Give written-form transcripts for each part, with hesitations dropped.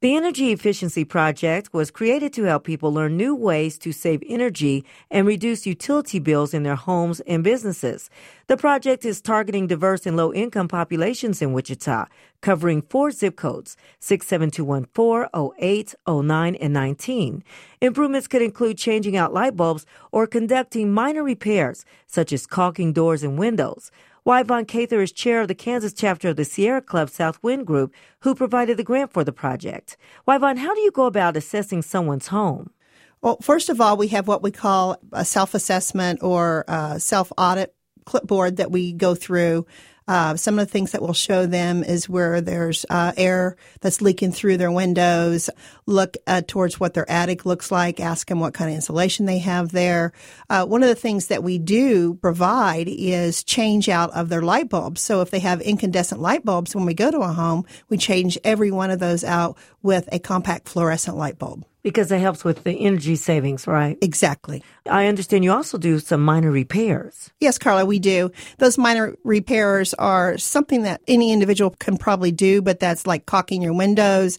The Energy Efficiency Project was created to help people learn new ways to save energy and reduce utility bills in their homes and businesses. The project is targeting diverse and low-income populations in Wichita, covering 4 zip codes, 67214, 08, 09, and 19. Improvements could include changing out light bulbs or conducting minor repairs, such as caulking doors and windows. Yvonne Cather is chair of the Kansas chapter of the Sierra Club South Wind Group, who provided the grant for the project. Yvonne, how do you go about assessing someone's home? Well, first of all, we have what we call a self-assessment or self-audit clipboard that we go through. Some of the things that we'll show them is where there's air that's leaking through their windows. Look towards what their attic looks like. Ask them what kind of insulation they have there. One of the things that we do provide is change out of their light bulbs. So if they have incandescent light bulbs, when we go to a home, we change every one of those out with a compact fluorescent light bulb. Because it helps with the energy savings, right? Exactly. I understand you also do some minor repairs. Yes, Carla, we do. Those minor repairs are something that any individual can probably do, but that's like caulking your windows.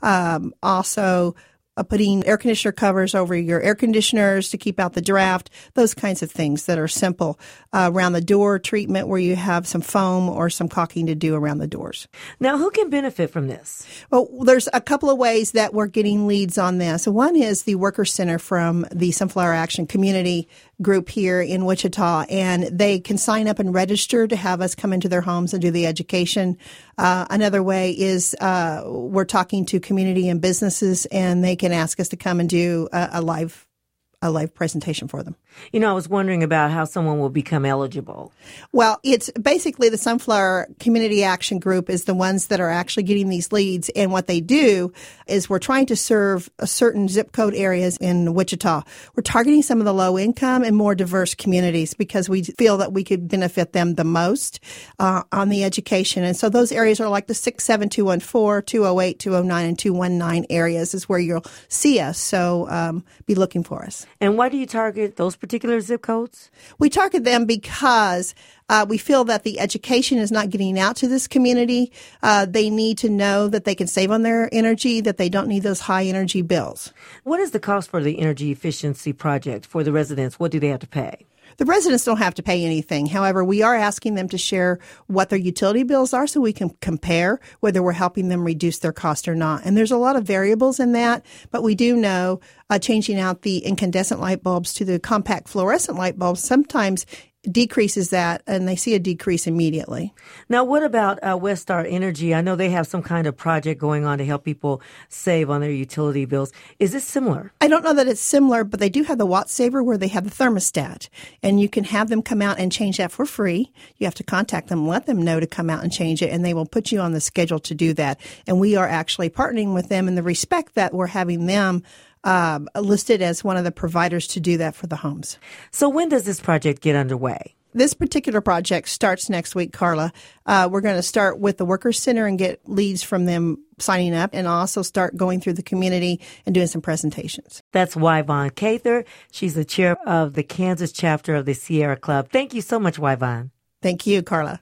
Also, putting air conditioner covers over your air conditioners to keep out the draft, those kinds of things that are simple. Around the door treatment where you have some foam or some caulking to do around the doors. Now, who can benefit from this? Well, there's a couple of ways that we're getting leads on this. One is the Worker Center from the Sunflower Action Community Group here in Wichita, and they can sign up and register to have us come into their homes and do the education. Another way is we're talking to community and businesses, and they can ask us to come and do a live presentation for them. You know, I was wondering about how someone will become eligible. Well, it's basically the Sunflower Community Action Group is the ones that are actually getting these leads. And what they do is we're trying to serve a certain zip code areas in Wichita. We're targeting some of the low income and more diverse communities because we feel that we could benefit them the most on the education. And so those areas are like the 67214, 208, 209, and 219 areas is where you'll see us. So be looking for us. And why do you target those particular zip codes? We target them because we feel that the education is not getting out to this community. They need to know that they can save on their energy, that they don't need those high energy bills. What is the cost for the Energy Efficiency Project for the residents? What do they have to pay? The residents don't have to pay anything. However, we are asking them to share what their utility bills are so we can compare whether we're helping them reduce their cost or not. And there's a lot of variables in that, but we do know changing out the incandescent light bulbs to the compact fluorescent light bulbs sometimes decreases that, and they see a decrease immediately. Now, what about Westar Energy? I know they have some kind of project going on to help people save on their utility bills. Is this similar? I don't know that it's similar, but they do have the Watt Saver where they have the thermostat, and you can have them come out and change that for free. You have to contact them, let them know to come out and change it, and they will put you on the schedule to do that. And we are actually partnering with them in the respect that we're having them listed as one of the providers to do that for the homes. So when does this project get underway? This particular project starts next week, Carla. We're going to start with the Worker Center and get leads from them signing up and also start going through the community and doing some presentations. That's Yvonne Cather. She's the chair of the Kansas chapter of the Sierra Club. Thank you so much, Yvonne. Thank you, Carla.